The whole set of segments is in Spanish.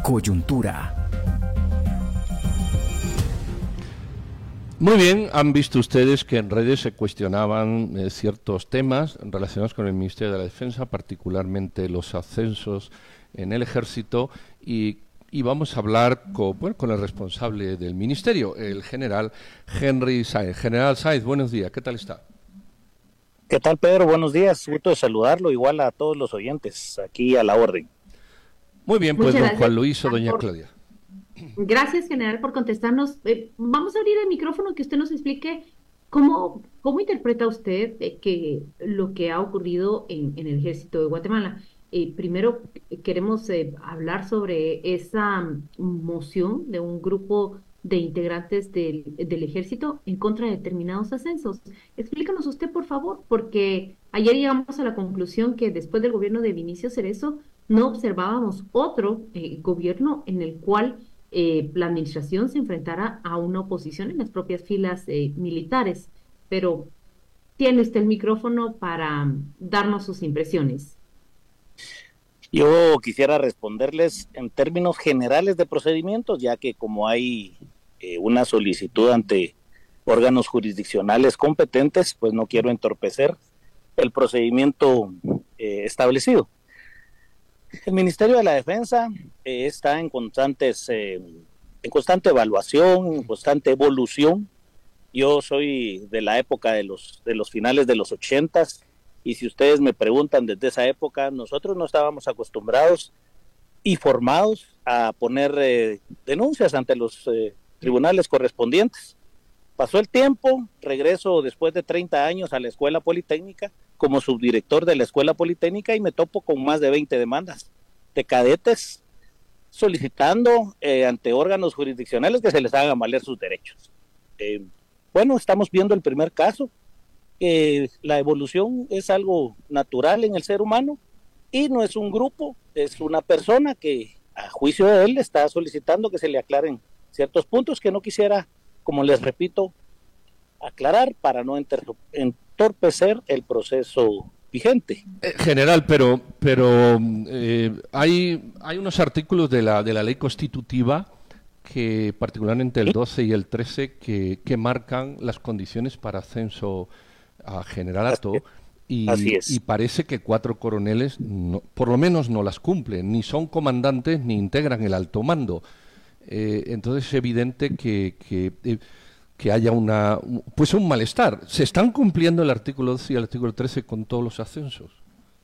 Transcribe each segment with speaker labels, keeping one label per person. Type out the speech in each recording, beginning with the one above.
Speaker 1: Coyuntura.
Speaker 2: Muy bien, han visto ustedes que en redes se cuestionaban ciertos temas relacionados con el Ministerio de la Defensa, particularmente los ascensos en el Ejército, y vamos a hablar con el responsable del Ministerio, el general Henry Sáenz. General Sáenz, buenos días, ¿qué tal está?
Speaker 3: ¿Qué tal, Pedro? Buenos días, gusto de saludarlo, igual a todos los oyentes, aquí a la orden.
Speaker 2: Muy bien, pues don Juan Luis o doña Claudia.
Speaker 4: Gracias, general, por contestarnos. Vamos a abrir el micrófono que usted nos explique cómo interpreta usted que lo que ha ocurrido en el Ejército de Guatemala. Primero, queremos hablar sobre esa moción de un grupo de integrantes del Ejército en contra de determinados ascensos. Explícanos usted, por favor, porque ayer llegamos a la conclusión que después del gobierno de Vinicio Cerezo no observábamos otro gobierno en el cual la administración se enfrentara a una oposición en las propias filas militares. Pero tiene usted el micrófono para darnos sus impresiones.
Speaker 3: Yo quisiera responderles en términos generales de procedimientos, ya que como hay una solicitud ante órganos jurisdiccionales competentes, pues no quiero entorpecer el procedimiento establecido. El Ministerio de la Defensa está en constante evaluación, en constante evolución. Yo soy de la época de los finales de los 80s, y si ustedes me preguntan desde esa época, nosotros no estábamos acostumbrados y formados a poner denuncias ante los tribunales correspondientes. Pasó el tiempo, regreso después de 30 años a la Escuela Politécnica como subdirector de la Escuela Politécnica y me topo con más de 20 demandas de cadetes solicitando ante órganos jurisdiccionales que se les hagan valer sus derechos. Bueno, estamos viendo el primer caso. La evolución es algo natural en el ser humano y no es un grupo, es una persona que a juicio de él está solicitando que se le aclaren ciertos puntos que no quisiera, como les repito, aclarar para no entorpecer el proceso vigente.
Speaker 2: General, pero hay unos artículos de la ley constitutiva que particularmente el 12 y el 13 que marcan las condiciones para ascenso a generalato y parece que 4 coroneles por lo menos no las cumplen, ni son comandantes ni integran el alto mando. Entonces es evidente que haya un malestar. ¿Se están cumpliendo el artículo 12 y el artículo 13 con todos los ascensos?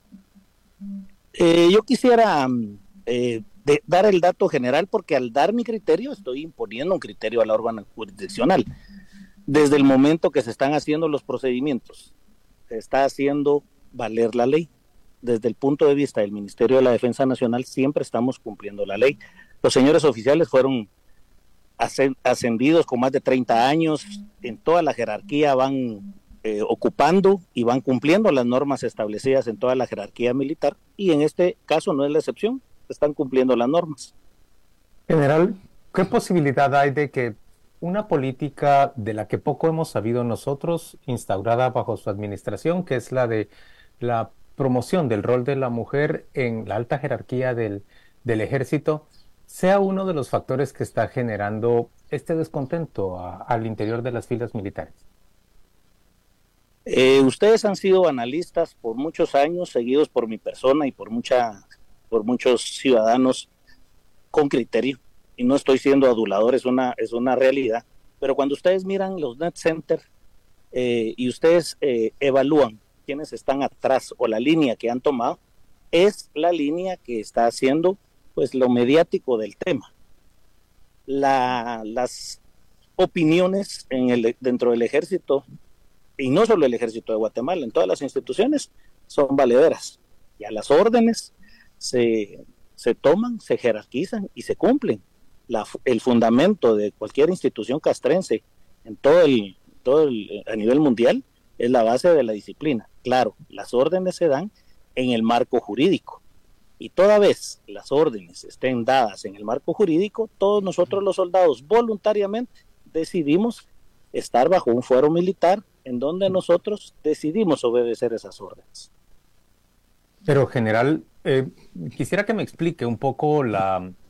Speaker 3: Yo quisiera dar el dato general, porque al dar mi criterio estoy imponiendo un criterio al órgano jurisdiccional. Desde el momento que se están haciendo los procedimientos, se está haciendo valer la ley. Desde el punto de vista del Ministerio de la Defensa Nacional siempre estamos cumpliendo la ley. Los señores oficiales fueron ascendidos con más de 30 años, en toda la jerarquía van ocupando y van cumpliendo las normas establecidas en toda la jerarquía militar, y en este caso no es la excepción, están cumpliendo las normas.
Speaker 5: General, ¿qué posibilidad hay de que una política de la que poco hemos sabido nosotros, instaurada bajo su administración, que es la de la promoción del rol de la mujer en la alta jerarquía del ejército, sea uno de los factores que está generando este descontento al interior de las filas militares?
Speaker 3: Ustedes han sido analistas por muchos años, seguidos por mi persona y por muchos ciudadanos con criterio, y no estoy siendo adulador, es una realidad. Pero cuando ustedes miran los net center y ustedes evalúan quiénes están atrás o la línea que han tomado, es la línea que está haciendo pues lo mediático del tema. Las opiniones dentro del ejército, y no solo el ejército de Guatemala, en todas las instituciones, son valederas. Ya las órdenes se toman, se jerarquizan y se cumplen. El fundamento de cualquier institución castrense en a nivel mundial es la base de la disciplina. Claro, las órdenes se dan en el marco jurídico, y toda vez las órdenes estén dadas en el marco jurídico, todos nosotros los soldados voluntariamente decidimos estar bajo un fuero militar en donde nosotros decidimos obedecer esas órdenes.
Speaker 5: Pero, general, quisiera que me explique un poco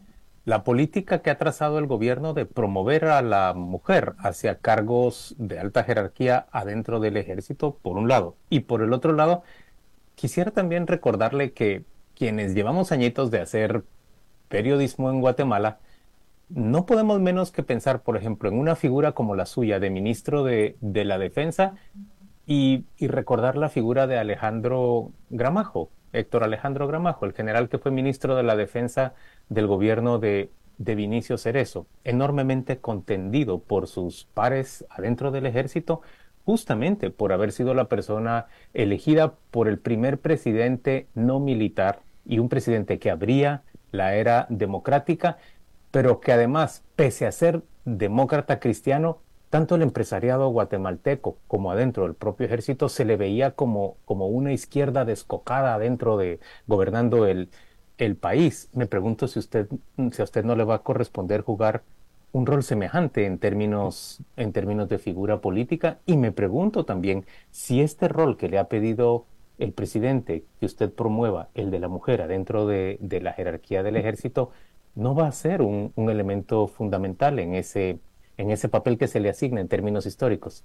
Speaker 5: la política que ha trazado el gobierno de promover a la mujer hacia cargos de alta jerarquía adentro del ejército, por un lado. Y por el otro lado, quisiera también recordarle que quienes llevamos añitos de hacer periodismo en Guatemala, no podemos menos que pensar, por ejemplo, en una figura como la suya de ministro de la Defensa y recordar la figura de Alejandro Gramajo, Héctor Alejandro Gramajo, el general que fue ministro de la Defensa del gobierno de Vinicio Cerezo, enormemente contendido por sus pares adentro del ejército, justamente por haber sido la persona elegida por el primer presidente no militar y un presidente que abría la era democrática, pero que además, pese a ser demócrata cristiano, tanto el empresariado guatemalteco como adentro del propio ejército se le veía como una izquierda descocada adentro de gobernando el país. Me pregunto si a usted no le va a corresponder jugar un rol semejante en términos de figura política, y me pregunto también si este rol que le ha pedido el presidente que usted promueva, el de la mujer adentro de la jerarquía del ejército, no va a ser un elemento fundamental en ese papel que se le asigna en términos históricos.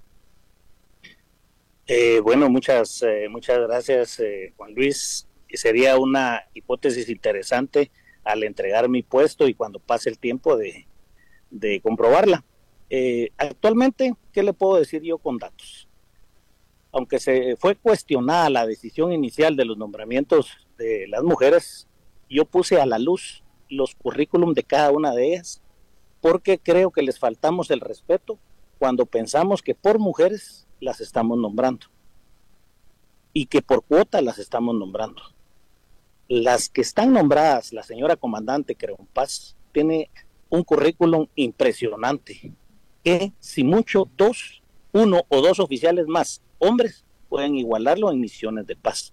Speaker 3: Bueno, muchas gracias, Juan Luis. Sería una hipótesis interesante al entregar mi puesto y cuando pase el tiempo de comprobarla. Actualmente, ¿qué le puedo decir yo con datos? Aunque se fue cuestionada la decisión inicial de los nombramientos de las mujeres, yo puse a la luz los currículum de cada una de ellas, porque creo que les faltamos el respeto cuando pensamos que por mujeres las estamos nombrando y que por cuota las estamos nombrando. Las que están nombradas, la señora comandante Creón Paz, tiene un currículum impresionante, que si mucho, uno o dos oficiales más, hombres, pueden igualarlo en misiones de paz.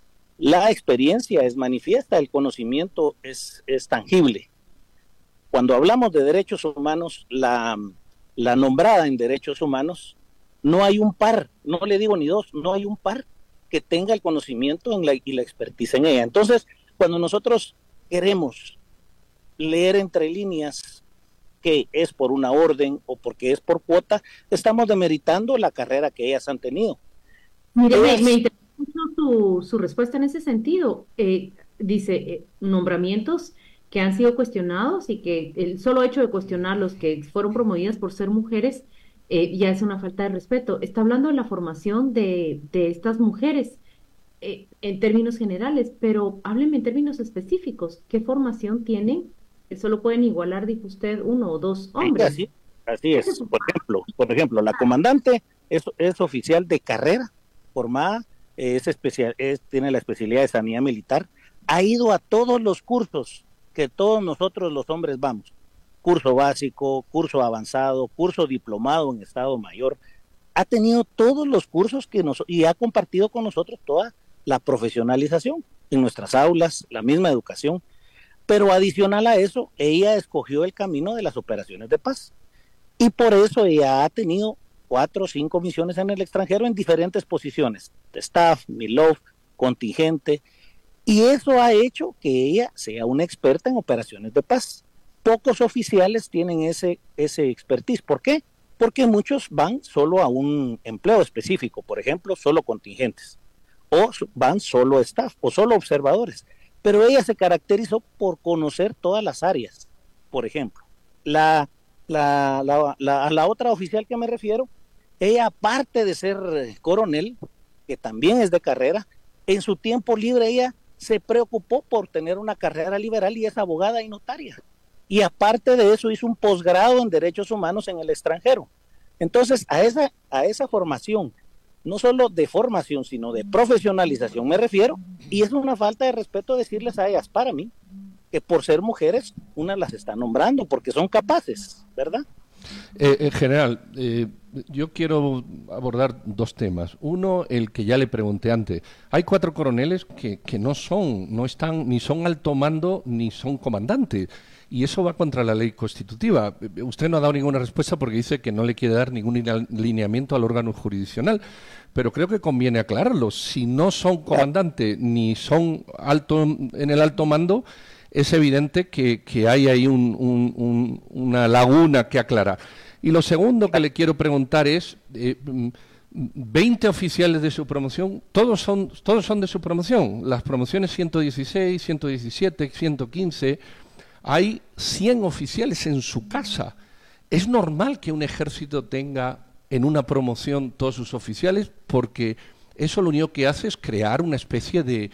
Speaker 3: La experiencia es manifiesta, el conocimiento es tangible. Cuando hablamos de derechos humanos, la nombrada en derechos humanos, no hay un par, no le digo ni dos, no hay un par que tenga el conocimiento y la expertise en ella. Entonces, cuando nosotros queremos leer entre líneas que es por una orden o porque es por cuota, estamos demeritando la carrera que ellas han tenido.
Speaker 4: Mire, me interesa mucho su respuesta en ese sentido. Dice, nombramientos que han sido cuestionados y que el solo hecho de cuestionar los que fueron promovidas por ser mujeres ya es una falta de respeto. Está hablando de la formación de estas mujeres en términos generales, pero hábleme en términos específicos. ¿Qué formación tienen? Solo pueden igualar, dijo usted, uno o dos hombres.
Speaker 3: Sí, así es. Por ejemplo, la comandante es oficial de carrera, formada, tiene la especialidad de sanidad militar, ha ido a todos los cursos que todos nosotros los hombres vamos, curso básico, curso avanzado, curso diplomado en Estado Mayor, ha tenido todos los cursos y ha compartido con nosotros toda la profesionalización en nuestras aulas, la misma educación, pero adicional a eso, ella escogió el camino de las operaciones de paz, y por eso ella ha tenido 4 o 5 misiones en el extranjero en diferentes posiciones, de staff, MILOF, contingente, y eso ha hecho que ella sea una experta en operaciones de paz. Pocos oficiales tienen ese expertise. ¿Por qué? Porque muchos van solo a un empleo específico, por ejemplo, solo contingentes, o van solo staff, o solo observadores. Pero ella se caracterizó por conocer todas las áreas. Por ejemplo, a la otra oficial que me refiero, ella aparte de ser coronel, que también es de carrera, en su tiempo libre ella se preocupó por tener una carrera liberal y es abogada y notaria. Y aparte de eso hizo un posgrado en derechos humanos en el extranjero. Entonces a esa formación, no solo de formación, sino de profesionalización me refiero, y es una falta de respeto decirles a ellas, para mí, que por ser mujeres, unas las está nombrando, porque son capaces, ¿verdad?
Speaker 2: General, yo quiero abordar 2 temas. Uno, el que ya le pregunté antes. Hay 4 coroneles que no están, ni son alto mando, ni son comandantes. Y eso va contra la ley constitutiva. Usted no ha dado ninguna respuesta porque dice que no le quiere dar ningún lineamiento al órgano jurisdiccional. Pero creo que conviene aclararlo. Si no son comandantes ni son en el alto mando, es evidente que hay ahí una laguna que aclarar. Y lo segundo que le quiero preguntar es, 20 oficiales de su promoción, todos son de su promoción. Las promociones 116, 117, 115, hay 100 oficiales en su casa. ¿Es normal que un ejército tenga en una promoción todos sus oficiales? Porque eso lo único que hace es crear una especie de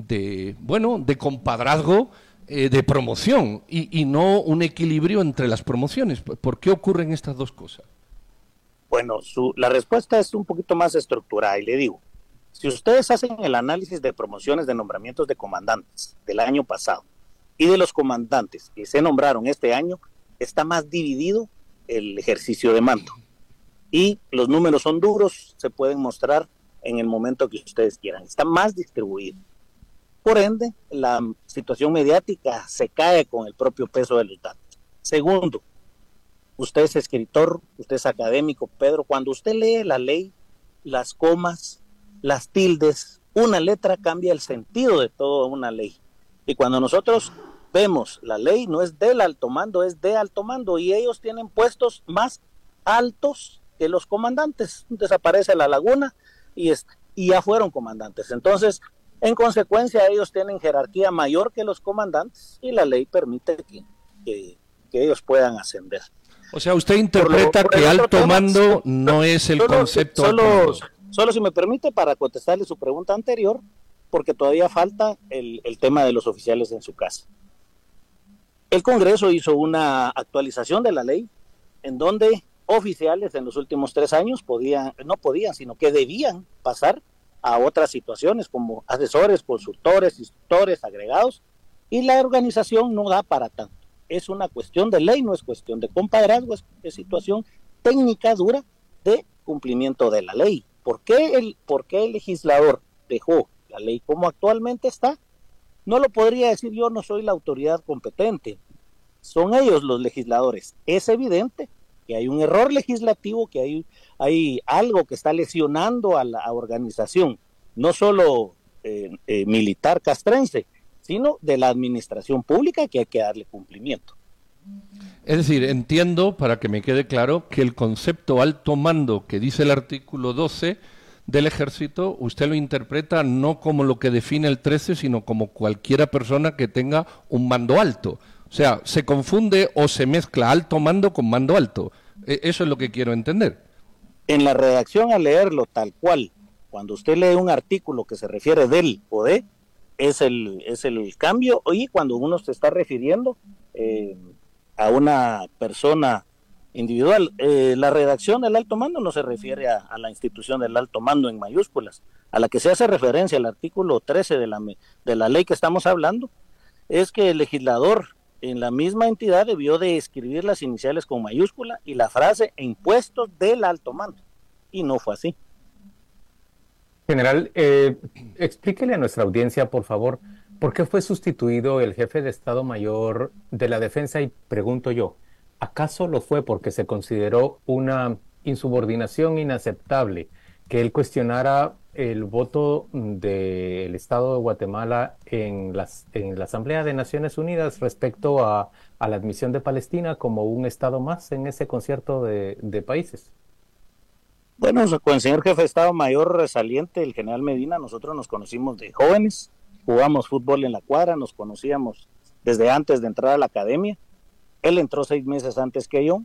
Speaker 2: compadrazgo de promoción y no un equilibrio entre las promociones. ¿Por qué ocurren estas dos cosas?
Speaker 3: Bueno, la respuesta es un poquito más estructurada y le digo, si ustedes hacen el análisis de promociones de nombramientos de comandantes del año pasado y de los comandantes que se nombraron este año, está más dividido el ejercicio de mando. Y los números son duros, se pueden mostrar en el momento que ustedes quieran. Está más distribuido. Por ende, la situación mediática se cae con el propio peso de los datos. Segundo, usted es escritor, usted es académico, Pedro. Cuando usted lee la ley, las comas, las tildes, una letra cambia el sentido de toda una ley. Y cuando nosotros vemos la ley, no es del alto mando, es de alto mando. Y ellos tienen puestos más altos que los comandantes. Desaparece la laguna y ya fueron comandantes. Entonces, en consecuencia, ellos tienen jerarquía mayor que los comandantes y la ley permite que ellos puedan ascender.
Speaker 2: O sea, usted interpreta que alto mando no es el concepto.
Speaker 3: Solo si me permite, para contestarle su pregunta anterior, porque todavía falta el tema de los oficiales en su casa. El Congreso hizo una actualización de la ley en donde oficiales en los últimos 3 años sino que debían pasar a otras situaciones como asesores, consultores, instructores, agregados, y la organización no da para tanto. Es una cuestión de ley, no es cuestión de compadrazgo, es situación técnica dura de cumplimiento de la ley. ¿Por qué el legislador dejó la ley como actualmente está? No lo podría decir yo, no soy la autoridad competente. Son ellos los legisladores. Es evidente que hay un error legislativo, que hay algo que está lesionando a la organización, no solo militar castrense, sino de la administración pública, que hay que darle cumplimiento.
Speaker 2: Es decir, entiendo, para que me quede claro, que el concepto alto mando que dice el artículo 12 del Ejército, usted lo interpreta no como lo que define el 13, sino como cualquiera persona que tenga un mando alto. O sea, se confunde o se mezcla alto mando con mando alto. Eso es lo que quiero entender.
Speaker 3: En la redacción, al leerlo tal cual, cuando usted lee un artículo que se refiere del o de, es el cambio, y cuando uno se está refiriendo a una persona individual, la redacción del alto mando no se refiere a la institución del alto mando en mayúsculas. A la que se hace referencia el artículo 13 de la ley que estamos hablando, es que el legislador en la misma entidad debió de escribir las iniciales con mayúscula y la frase en puestos del alto mando, y no fue así.
Speaker 5: General, explíquele a nuestra audiencia, por favor, ¿por qué fue sustituido el jefe de Estado Mayor de la Defensa? Y pregunto yo, ¿acaso lo fue porque se consideró una insubordinación inaceptable que él cuestionara el voto del Estado de Guatemala en la Asamblea de Naciones Unidas respecto a la admisión de Palestina como un Estado más en ese concierto de países?
Speaker 3: Bueno, con el señor jefe de Estado Mayor saliente, el general Medina, nosotros nos conocimos de jóvenes, jugamos fútbol en la cuadra, nos conocíamos desde antes de entrar a la academia. Él entró 6 meses antes que yo,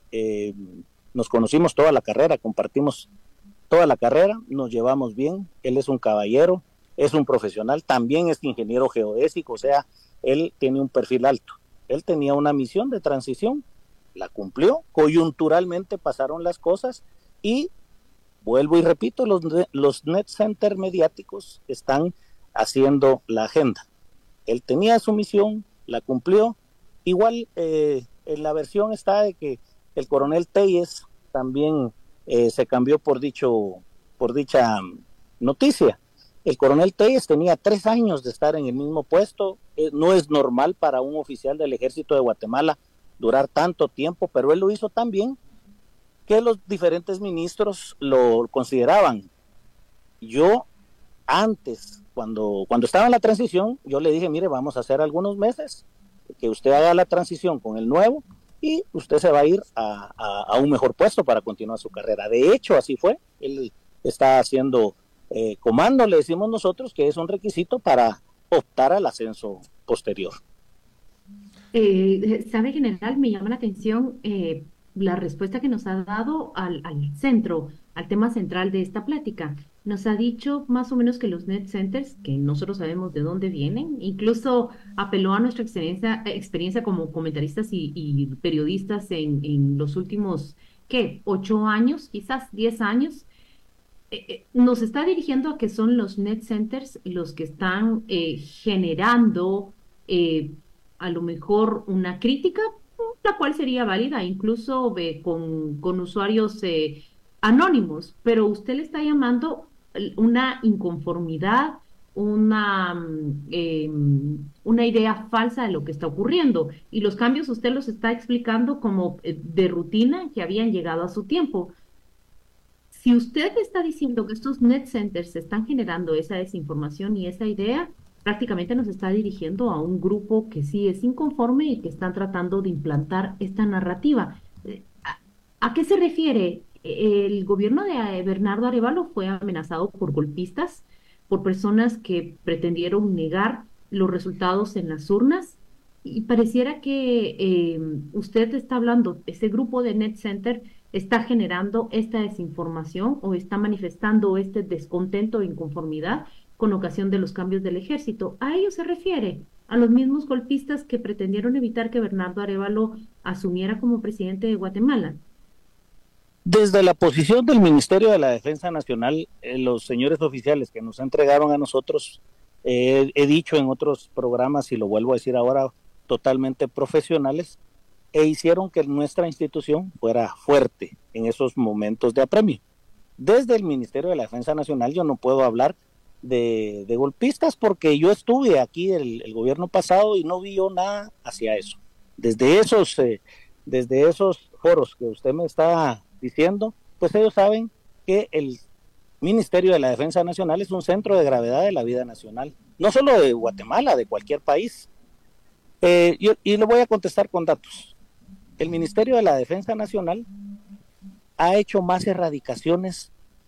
Speaker 3: nos conocimos toda la carrera, compartimos toda la carrera, nos llevamos bien. Él es un caballero, es un profesional, también es ingeniero geodésico, o sea, él tiene un perfil alto. Él tenía una misión de transición, la cumplió, coyunturalmente pasaron las cosas y vuelvo y repito, los net center mediáticos están haciendo la agenda. Él tenía su misión, la cumplió. Igual en la versión está de que el coronel Telles también se cambió por dicha noticia. El coronel Telles tenía 3 años de estar en el mismo puesto. No es normal para un oficial del Ejército de Guatemala durar tanto tiempo, pero él lo hizo tan bien que los diferentes ministros lo consideraban. Yo antes, cuando estaba en la transición, yo le dije, mire, vamos a hacer algunos meses, que usted haga la transición con el nuevo y usted se va a ir a un mejor puesto para continuar su carrera. De hecho, así fue. Él está haciendo comando, le decimos nosotros, que es un requisito para optar al ascenso posterior.
Speaker 4: Sabe, general, me llama la atención la respuesta que nos ha dado al centro, al tema central de esta plática. Nos ha dicho más o menos que los net centers, que nosotros sabemos de dónde vienen, incluso apeló a nuestra experiencia como comentaristas y periodistas en los últimos, ¿qué? 8 años, quizás 10 años. Nos está dirigiendo a que son los net centers los que están generando a lo mejor una crítica, la cual sería válida incluso con usuarios anónimos, pero usted le está llamando una inconformidad, una idea falsa de lo que está ocurriendo. Y los cambios usted los está explicando como de rutina que habían llegado a su tiempo. Si usted está diciendo que estos net centers están generando esa desinformación y esa idea, prácticamente nos está dirigiendo a un grupo que sí es inconforme y que están tratando de implantar esta narrativa. ¿A qué se refiere? El gobierno de Bernardo Arévalo fue amenazado por golpistas, por personas que pretendieron negar los resultados en las urnas, y pareciera que usted está hablando, ese grupo de Net Center está generando esta desinformación o está manifestando este descontento e inconformidad con ocasión de los cambios del ejército. ¿A ello se refiere? ¿A los mismos golpistas que pretendieron evitar que Bernardo Arévalo asumiera como presidente de Guatemala?
Speaker 3: Desde la posición del Ministerio de la Defensa Nacional, los señores oficiales que nos entregaron a nosotros, he dicho en otros programas y lo vuelvo a decir ahora, totalmente profesionales, e hicieron que nuestra institución fuera fuerte en esos momentos de apremio. Desde el Ministerio de la Defensa Nacional yo no puedo hablar de golpistas porque yo estuve aquí el gobierno pasado y no vi yo nada hacia eso. Desde esos foros que usted me está diciendo, pues ellos saben que el Ministerio de la Defensa Nacional es un centro de gravedad de la vida nacional, no solo de Guatemala, de cualquier país. Y le voy a contestar con datos. El Ministerio de la Defensa Nacional ha hecho más erradicaciones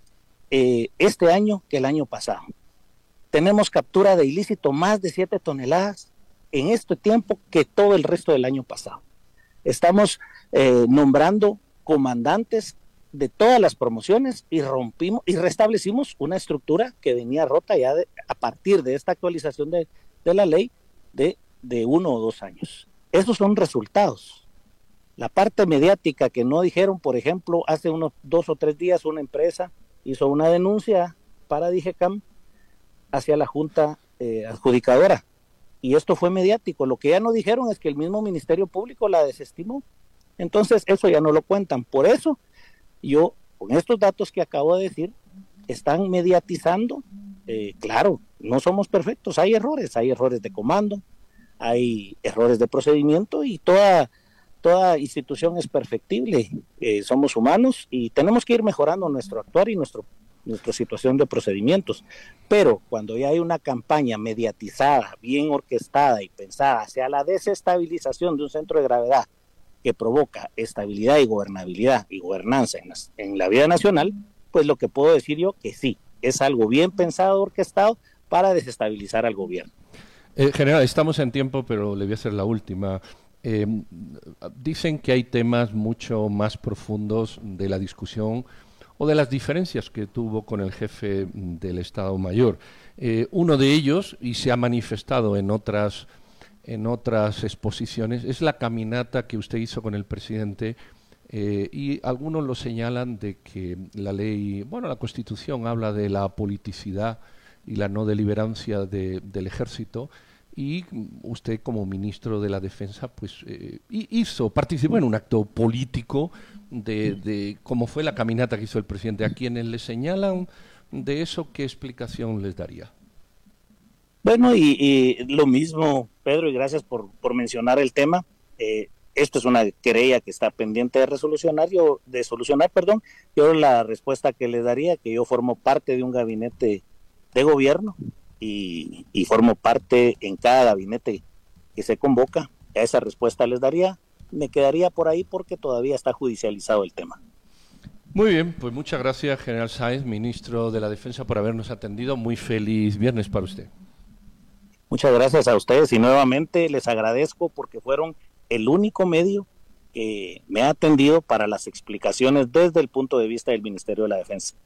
Speaker 3: este año que el año pasado. Tenemos captura de ilícito más de 7 toneladas en este tiempo que todo el resto del año pasado. Estamos nombrando comandantes de todas las promociones y rompimos y restablecimos una estructura que venía rota ya a partir de esta actualización de la ley de 1 o 2 años. Esos son resultados. La parte mediática que no dijeron, por ejemplo, hace unos 2 o 3 días una empresa hizo una denuncia para DIGECAM hacia la junta adjudicadora, y esto fue mediático. Lo que ya no dijeron es que el mismo Ministerio Público la desestimó. Entonces eso ya no lo cuentan. Por eso yo, con estos datos que acabo de decir, están mediatizando. Claro, no somos perfectos, hay errores de comando, hay errores de procedimiento, y toda institución es perfectible. Somos humanos y tenemos que ir mejorando nuestro actuar y nuestra situación de procedimientos, pero cuando ya hay una campaña mediatizada, bien orquestada y pensada hacia la desestabilización de un centro de gravedad que provoca estabilidad y gobernabilidad y gobernanza en la vida nacional, pues lo que puedo decir yo que sí, es algo bien pensado, orquestado para desestabilizar al gobierno.
Speaker 2: General, estamos en tiempo, pero le voy a hacer la última. Dicen que hay temas mucho más profundos de la discusión o de las diferencias que tuvo con el jefe del Estado Mayor. Uno de ellos, y se ha manifestado en otras exposiciones, es la caminata que usted hizo con el presidente, y algunos lo señalan de que la ley, la Constitución habla de la politicidad y la no deliberancia del ejército, y usted como ministro de la Defensa pues participó en un acto político de cómo fue la caminata que hizo el presidente. A quienes le señalan de eso, ¿qué explicación les daría?
Speaker 3: Bueno, y lo mismo, Pedro, y gracias por mencionar el tema. Esto es una querella que está pendiente de solucionar. Yo la respuesta que le daría, que yo formo parte de un gabinete de gobierno y formo parte en cada gabinete que se convoca. A esa respuesta les daría, me quedaría por ahí porque todavía está judicializado el tema.
Speaker 2: Muy bien, pues muchas gracias, General Sáenz, ministro de la Defensa, por habernos atendido. Muy feliz viernes para usted.
Speaker 3: Muchas gracias a ustedes y nuevamente les agradezco porque fueron el único medio que me ha atendido para las explicaciones desde el punto de vista del Ministerio de la Defensa.